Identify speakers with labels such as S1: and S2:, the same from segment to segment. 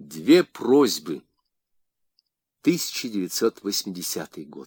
S1: Две просьбы. 1980 год.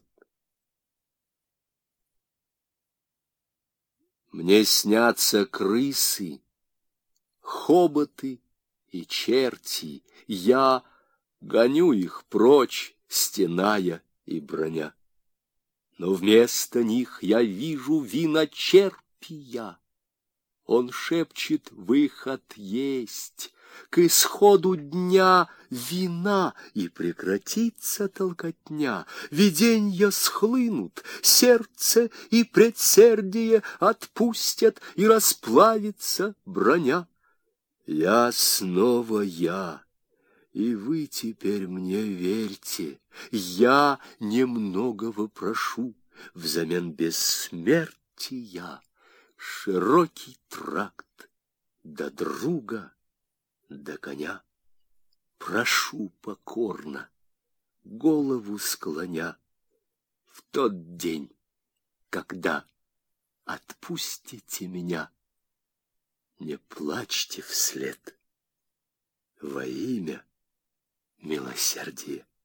S1: Мне снятся крысы, хоботы и черти. Я гоню их прочь, стеная и броня. Но вместо них я вижу виночерпия. Он шепчет: выход есть, к исходу дня вина, и прекратится толкотня. Виденья схлынут, сердце и предсердие отпустят, и расплавится броня. Я снова я, и вы теперь мне верьте. Я немногого прошу взамен бессмертия. Широкий тракт до друга, до коня. Прошу покорно, голову склоня, в тот день, когда отпустите меня, не плачьте вслед во имя милосердия.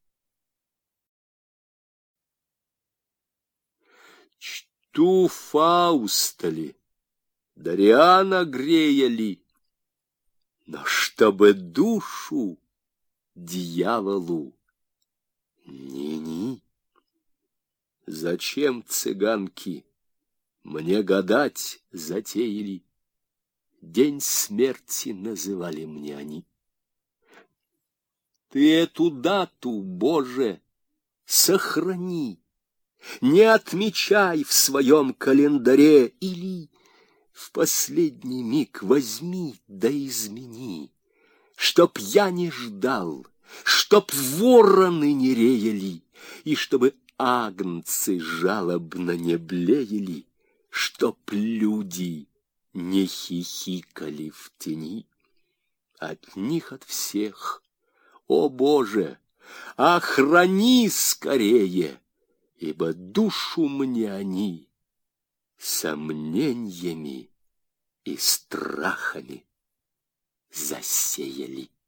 S1: Чту Фауста ли, Дориана грея ли, но чтобы душу дьяволу ни-ни. Зачем цыганки мне гадать затеяли? День смерти называли мне они. Ты эту дату, Боже, сохрани, не отмечай в своем календаре, или в последний миг возьми да измени, чтоб я не ждал, чтоб вороны не реяли, и чтобы агнцы жалобно не блеяли, чтоб люди не хихикали в тени. От них, от всех, о Боже, охрани скорее, ибо душу мне они сомнениями и страхами засеяли.